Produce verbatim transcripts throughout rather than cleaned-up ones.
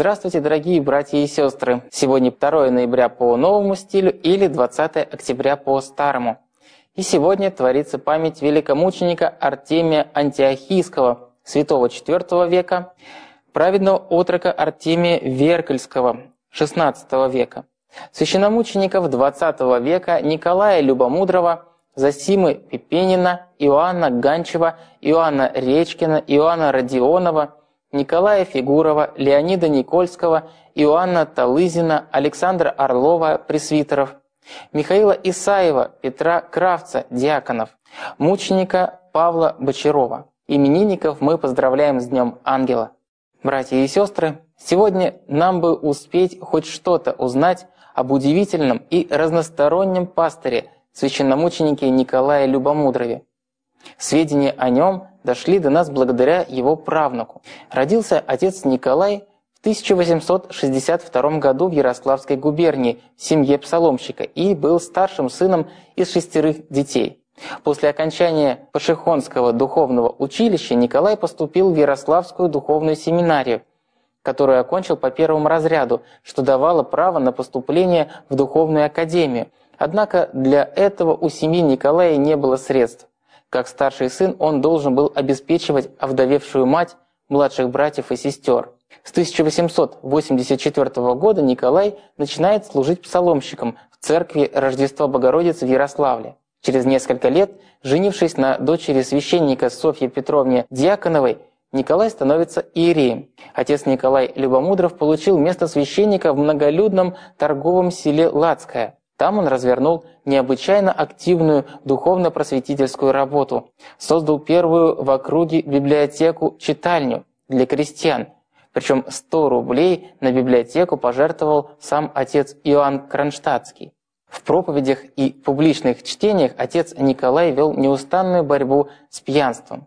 Здравствуйте, дорогие братья и сестры! Сегодня второе ноября по новому стилю или двадцатое октября по старому. И сегодня творится память великомученика Артемия Антиохийского, святого четвёртого века, праведного отрока Артемия Веркальского, шестнадцатого века, священномучеников двадцатого века Николая Любомудрого, Зосимы Пепенина, Иоанна Ганчева, Иоанна Речкина, Иоанна Родионова, Николая Фигурова, Леонида Никольского, Иоанна Талызина, Александра Орлова, пресвитеров, Михаила Исаева, Петра Кравца, диаконов, мученика Павла Бочарова. Именинников мы поздравляем с Днем Ангела. Братья и сестры, сегодня нам бы успеть хоть что-то узнать об удивительном и разностороннем пастыре, священномученике Николае Любомудрове. Сведения о нем дошли до нас благодаря его правнуку. Родился отец Николай в тысяча восемьсот шестьдесят втором году в Ярославской губернии в семье псаломщика и был старшим сыном из шестерых детей. После окончания Пашихонского духовного училища Николай поступил в Ярославскую духовную семинарию, которую окончил по первому разряду, что давало право на поступление в духовную академию. Однако для этого у семьи Николая не было средств. Как старший сын он должен был обеспечивать овдовевшую мать, младших братьев и сестер. С тысяча восемьсот восемьдесят четвёртого года Николай начинает служить псаломщиком в церкви Рождества Богородицы в Ярославле. Через несколько лет, женившись на дочери священника Софье Петровне Дьяконовой, Николай становится иереем. Отец Николай Любомудров получил место священника в многолюдном торговом селе Лацкое. Там он развернул необычайно активную духовно-просветительскую работу, создал первую в округе библиотеку-читальню для крестьян, причем сто рублей на библиотеку пожертвовал сам отец Иоанн Кронштадтский. В проповедях и публичных чтениях отец Николай вел неустанную борьбу с пьянством.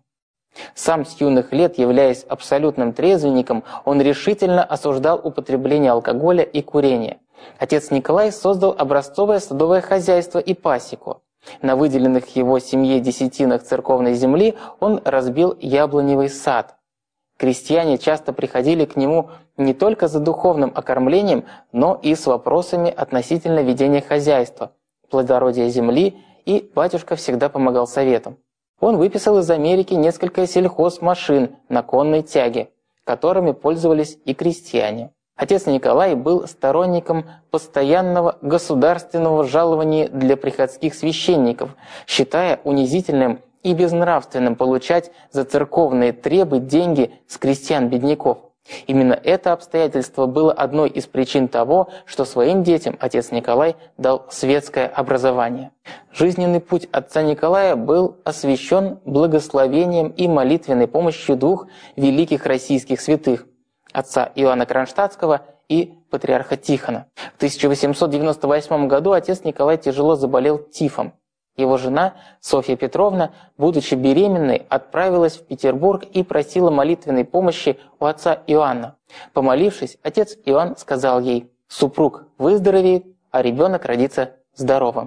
Сам с юных лет, являясь абсолютным трезвенником, он решительно осуждал употребление алкоголя и курение. Отец Николай создал образцовое садовое хозяйство и пасеку. На выделенных его семье десятинах церковной земли он разбил яблоневый сад. Крестьяне часто приходили к нему не только за духовным окормлением, но и с вопросами относительно ведения хозяйства, плодородия земли, и батюшка всегда помогал советам. Он выписал из Америки несколько сельхозмашин на конной тяге, которыми пользовались и крестьяне. Отец Николай был сторонником постоянного государственного жалования для приходских священников, считая унизительным и безнравственным получать за церковные требы деньги с крестьян-бедняков. Именно это обстоятельство было одной из причин того, что своим детям отец Николай дал светское образование. Жизненный путь отца Николая был освящен благословением и молитвенной помощью двух великих российских святых – отца Иоанна Кронштадтского и патриарха Тихона. В тысяча восемьсот девяносто восьмом году отец Николай тяжело заболел тифом. Его жена Софья Петровна, будучи беременной, отправилась в Петербург и просила молитвенной помощи у отца Иоанна. Помолившись, отец Иоанн сказал ей: «Супруг выздоровеет, а ребенок родится здоровым».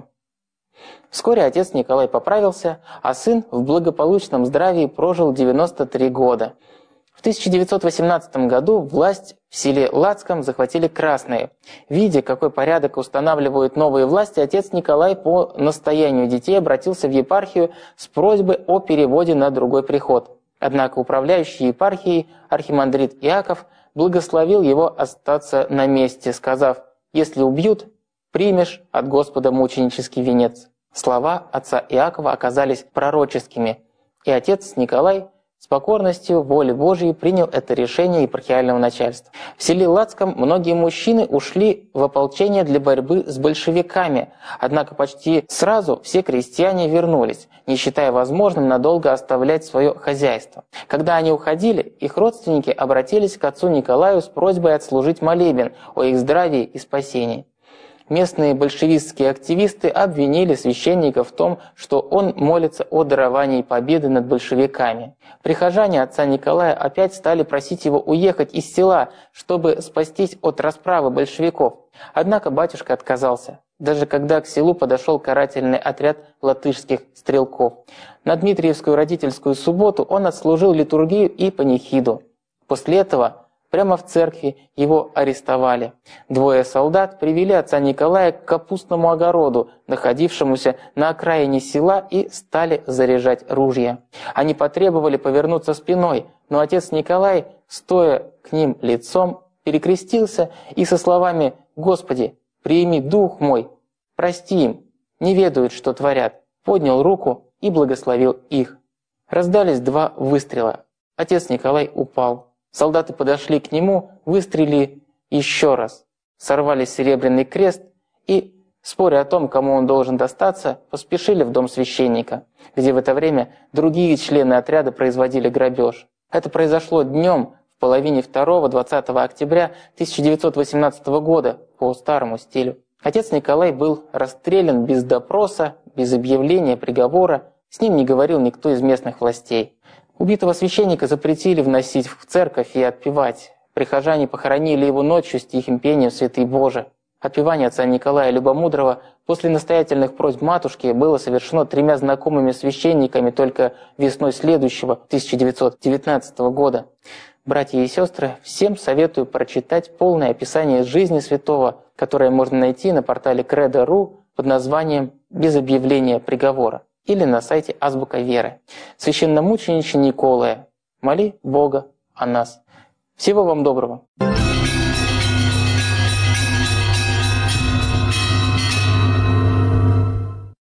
Вскоре отец Николай поправился, а сын в благополучном здравии прожил девяносто три года. В тысяча девятьсот восемнадцатом году власть в селе Лацком захватили красные. Видя, какой порядок устанавливают новые власти, отец Николай по настоянию детей обратился в епархию с просьбой о переводе на другой приход. Однако управляющий епархией архимандрит Иаков благословил его остаться на месте, сказав: «Если убьют, примешь от Господа мученический венец». Слова отца Иакова оказались пророческими, и отец Николай с покорностью воли Божией принял это решение епархиального начальства. В селе Лацком многие мужчины ушли в ополчение для борьбы с большевиками, однако почти сразу все крестьяне вернулись, не считая возможным надолго оставлять свое хозяйство. Когда они уходили, их родственники обратились к отцу Николаю с просьбой отслужить молебен о их здравии и спасении. Местные большевистские активисты обвинили священника в том, что он молится о даровании победы над большевиками. Прихожане отца Николая опять стали просить его уехать из села, чтобы спастись от расправы большевиков. Однако батюшка отказался, даже когда к селу подошел карательный отряд латышских стрелков. На Дмитриевскую родительскую субботу он отслужил литургию и панихиду. После этого Прямо в церкви его арестовали. Двое солдат привели отца Николая к капустному огороду, находившемуся на окраине села, и стали заряжать ружья. Они потребовали повернуться спиной, но отец Николай, стоя к ним лицом, перекрестился и со словами «Господи, прими дух мой, прости им, не ведают, что творят», поднял руку и благословил их. Раздались два выстрела. Отец Николай упал. Солдаты подошли к нему, выстрелили еще раз, сорвали серебряный крест и, споря о том, кому он должен достаться, поспешили в дом священника, где в это время другие члены отряда производили грабеж. Это произошло днем в половине второго двадцатого октября тысяча девятьсот восемнадцатого года по старому стилю. Отец Николай был расстрелян без допроса, без объявления приговора, с ним не говорил никто из местных властей. Убитого священника запретили вносить в церковь и отпевать. Прихожане похоронили его ночью стихим пением «Святый Боже». Отпевание отца Николая Любомудрого после настоятельных просьб матушки было совершено тремя знакомыми священниками только весной следующего, тысяча девятьсот девятнадцатого года. Братья и сестры, всем советую прочитать полное описание жизни святого, которое можно найти на портале кредо точка ру под названием «Без объявления приговора» или на сайте Азбука Веры. Священномучениче Николае, моли Бога о нас. Всего вам доброго!